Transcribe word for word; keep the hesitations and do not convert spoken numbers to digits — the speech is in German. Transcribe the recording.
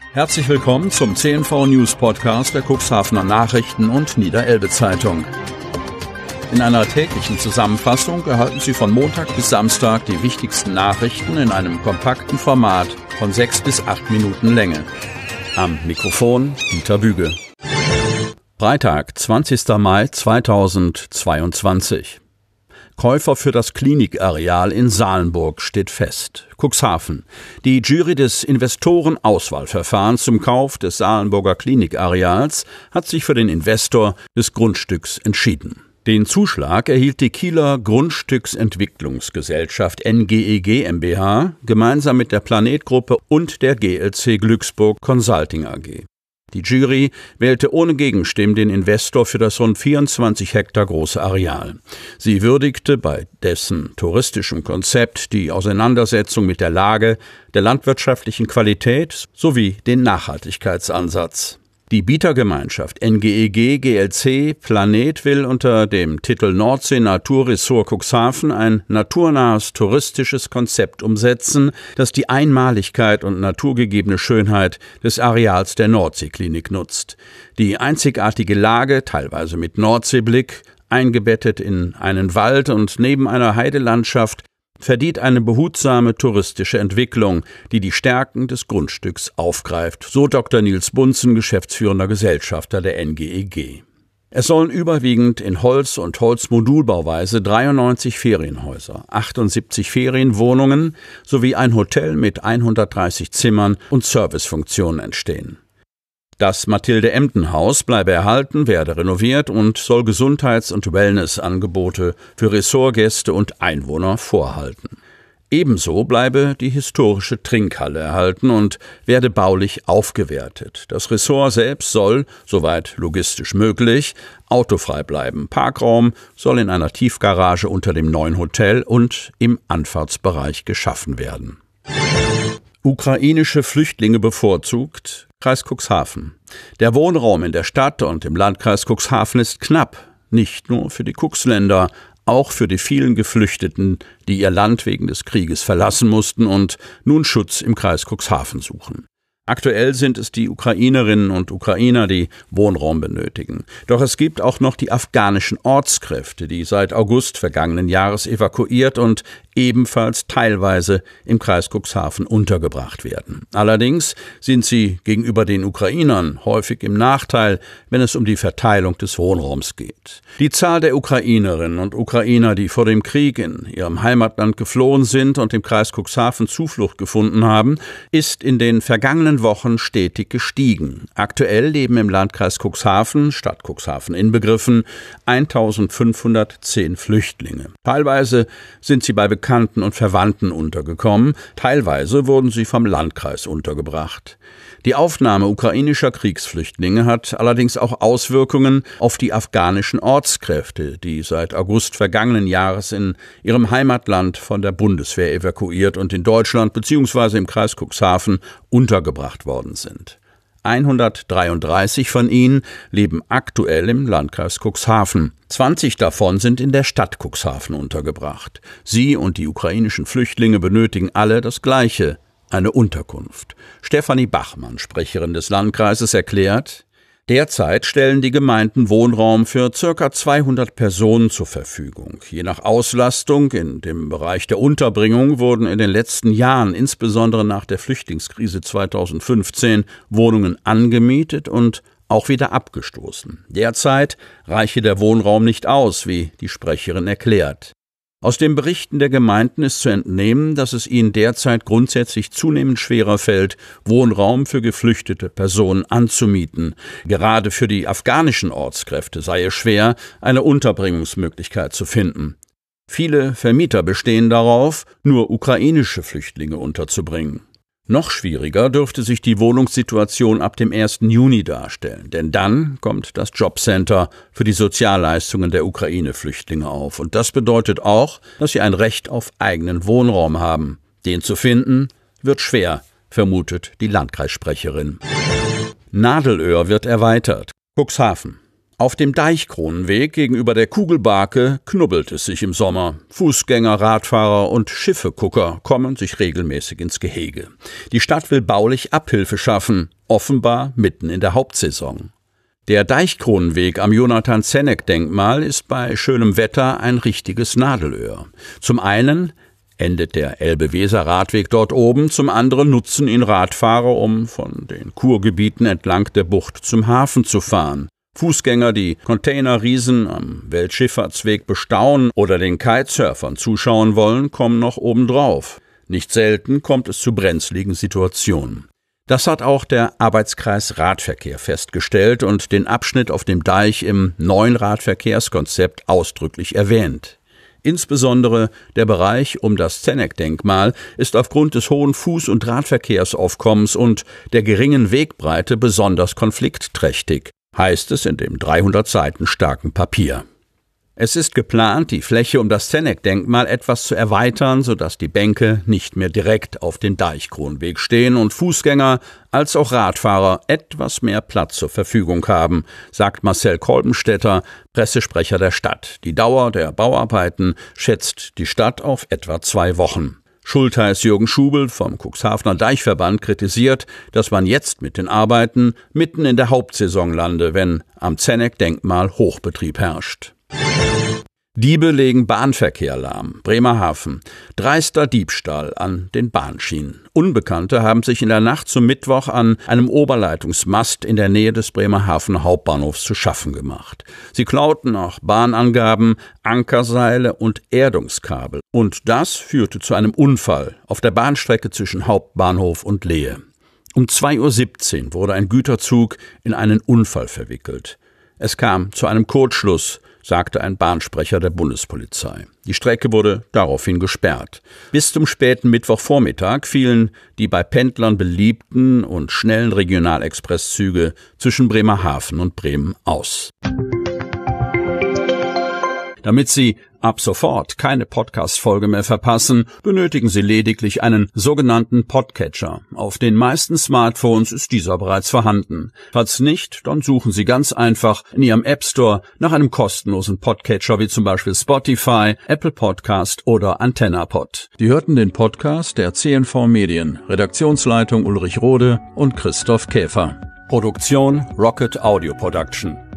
Herzlich willkommen zum C N V News Podcast der Cuxhavener Nachrichten und Niederelbe Zeitung. In einer täglichen Zusammenfassung erhalten Sie von Montag bis Samstag die wichtigsten Nachrichten in einem kompakten Format von sechs bis acht Minuten Länge. Am Mikrofon Dieter Büge. Freitag, zwanzigster Mai zweitausendzweiundzwanzig. Käufer für das Klinikareal in Salenburg steht fest. Cuxhaven. Die Jury des Investorenauswahlverfahrens zum Kauf des Salenburger Klinikareals hat sich für den Investor des Grundstücks entschieden. Den Zuschlag erhielt die Kieler Grundstücksentwicklungsgesellschaft N G E GmbH gemeinsam mit der Planet-Gruppe und der G L C Glücksburg Consulting A G. Die Jury wählte ohne Gegenstimmen den Investor für das rund vierundzwanzig Hektar große Areal. Sie würdigte bei dessen touristischem Konzept die Auseinandersetzung mit der Lage, der landwirtschaftlichen Qualität sowie den Nachhaltigkeitsansatz. Die Bietergemeinschaft N G E G G L C Planet will unter dem Titel Nordsee Naturressort Cuxhaven ein naturnahes touristisches Konzept umsetzen, das die Einmaligkeit und naturgegebene Schönheit des Areals der Nordseeklinik nutzt. Die einzigartige Lage, teilweise mit Nordseeblick, eingebettet in einen Wald und neben einer Heidelandschaft, verdient eine behutsame touristische Entwicklung, die die Stärken des Grundstücks aufgreift, so Doktor Nils Bunzen, geschäftsführender Gesellschafter der N G E G. Es sollen überwiegend in Holz- und Holzmodulbauweise dreiundneunzig Ferienhäuser, achtundsiebzig Ferienwohnungen sowie ein Hotel mit hundertdreißig Zimmern und Servicefunktionen entstehen. Das Mathilde-Emden-Haus bleibe erhalten, werde renoviert und soll Gesundheits- und Wellnessangebote für Ressortgäste und Einwohner vorhalten. Ebenso bleibe die historische Trinkhalle erhalten und werde baulich aufgewertet. Das Ressort selbst soll, soweit logistisch möglich, autofrei bleiben. Parkraum soll in einer Tiefgarage unter dem neuen Hotel und im Anfahrtsbereich geschaffen werden. Ukrainische Flüchtlinge bevorzugt, Kreis Cuxhaven. Der Wohnraum in der Stadt und im Landkreis Cuxhaven ist knapp, nicht nur für die Cuxländer, auch für die vielen Geflüchteten, die ihr Land wegen des Krieges verlassen mussten und nun Schutz im Kreis Cuxhaven suchen. Aktuell sind es die Ukrainerinnen und Ukrainer, die Wohnraum benötigen. Doch es gibt auch noch die afghanischen Ortskräfte, die seit August vergangenen Jahres evakuiert und ebenfalls teilweise im Kreis Cuxhaven untergebracht werden. Allerdings sind sie gegenüber den Ukrainern häufig im Nachteil, wenn es um die Verteilung des Wohnraums geht. Die Zahl der Ukrainerinnen und Ukrainer, die vor dem Krieg in ihrem Heimatland geflohen sind und im Kreis Cuxhaven Zuflucht gefunden haben, ist in den vergangenen Wochen stetig gestiegen. Aktuell leben im Landkreis Cuxhaven, Stadt Cuxhaven inbegriffen, eintausendfünfhundertzehn Flüchtlinge. Teilweise sind sie bei Bekannten und Verwandten untergekommen, teilweise wurden sie vom Landkreis untergebracht. Die Aufnahme ukrainischer Kriegsflüchtlinge hat allerdings auch Auswirkungen auf die afghanischen Ortskräfte, die seit August vergangenen Jahres in ihrem Heimatland von der Bundeswehr evakuiert und in Deutschland bzw. im Kreis Cuxhaven untergebracht worden sind. hundertdreiunddreißig von ihnen leben aktuell im Landkreis Cuxhaven. zwanzig davon sind in der Stadt Cuxhaven untergebracht. Sie und die ukrainischen Flüchtlinge benötigen alle das Gleiche: eine Unterkunft. Stefanie Bachmann, Sprecherin des Landkreises, erklärt: Derzeit stellen die Gemeinden Wohnraum für ca. zweihundert Personen zur Verfügung. Je nach Auslastung in dem Bereich der Unterbringung wurden in den letzten Jahren, insbesondere nach der Flüchtlingskrise zweitausendfünfzehn, Wohnungen angemietet und auch wieder abgestoßen. Derzeit reiche der Wohnraum nicht aus, wie die Sprecherin erklärt. Aus den Berichten der Gemeinden ist zu entnehmen, dass es ihnen derzeit grundsätzlich zunehmend schwerer fällt, Wohnraum für geflüchtete Personen anzumieten. Gerade für die afghanischen Ortskräfte sei es schwer, eine Unterbringungsmöglichkeit zu finden. Viele Vermieter bestehen darauf, nur ukrainische Flüchtlinge unterzubringen. Noch schwieriger dürfte sich die Wohnungssituation ab dem ersten Juni darstellen, denn dann kommt das Jobcenter für die Sozialleistungen der Ukraine-Flüchtlinge auf. Und das bedeutet auch, dass sie ein Recht auf eigenen Wohnraum haben. Den zu finden, wird schwer, vermutet die Landkreissprecherin. Nadelöhr wird erweitert. Cuxhaven. Auf dem Deichkronenweg gegenüber der Kugelbarke knubbelt es sich im Sommer. Fußgänger, Radfahrer und Schiffegucker kommen sich regelmäßig ins Gehege. Die Stadt will baulich Abhilfe schaffen, offenbar mitten in der Hauptsaison. Der Deichkronenweg am Jonathan-Zenneck-Denkmal ist bei schönem Wetter ein richtiges Nadelöhr. Zum einen endet der Elbe-Weser-Radweg dort oben, zum anderen nutzen ihn Radfahrer, um von den Kurgebieten entlang der Bucht zum Hafen zu fahren. Fußgänger, die Containerriesen am Weltschifffahrtsweg bestaunen oder den Kitesurfern zuschauen wollen, kommen noch obendrauf. Nicht selten kommt es zu brenzligen Situationen. Das hat auch der Arbeitskreis Radverkehr festgestellt und den Abschnitt auf dem Deich im neuen Radverkehrskonzept ausdrücklich erwähnt. Insbesondere der Bereich um das Zenneck-Denkmal ist aufgrund des hohen Fuß- und Radverkehrsaufkommens und der geringen Wegbreite besonders konfliktträchtig, heißt es in dem dreihundert Seiten starken Papier. Es ist geplant, die Fläche um das Zenneck-Denkmal etwas zu erweitern, sodass die Bänke nicht mehr direkt auf den Deichkronenweg stehen und Fußgänger als auch Radfahrer etwas mehr Platz zur Verfügung haben, sagt Marcel Kolbenstädter, Pressesprecher der Stadt. Die Dauer der Bauarbeiten schätzt die Stadt auf etwa zwei Wochen. Schultheiß Jürgen Schubel vom Cuxhavener Deichverband kritisiert, dass man jetzt mit den Arbeiten mitten in der Hauptsaison lande, wenn am Zenneck-Denkmal Hochbetrieb herrscht. Diebe legen Bahnverkehr lahm. Bremerhaven. Dreister Diebstahl an den Bahnschienen. Unbekannte haben sich in der Nacht zum Mittwoch an einem Oberleitungsmast in der Nähe des Bremerhavener Hauptbahnhofs zu schaffen gemacht. Sie klauten nach Bahnangaben Ankerseile und Erdungskabel. Und das führte zu einem Unfall auf der Bahnstrecke zwischen Hauptbahnhof und Lehe. Um zwei Uhr siebzehn wurde ein Güterzug in einen Unfall verwickelt. Es kam zu einem Kurzschluss, sagte ein Bahnsprecher der Bundespolizei. Die Strecke wurde daraufhin gesperrt. Bis zum späten Mittwochvormittag fielen die bei Pendlern beliebten und schnellen Regionalexpresszüge zwischen Bremerhaven und Bremen aus. Damit Sie ab sofort keine Podcast-Folge mehr verpassen, benötigen Sie lediglich einen sogenannten Podcatcher. Auf den meisten Smartphones ist dieser bereits vorhanden. Falls nicht, dann suchen Sie ganz einfach in Ihrem App Store nach einem kostenlosen Podcatcher wie zum Beispiel Spotify, Apple Podcast oder AntennaPod. Sie hörten den Podcast der C N V Medien, Redaktionsleitung Ulrich Rode und Christoph Käfer. Produktion Rocket Audio Production.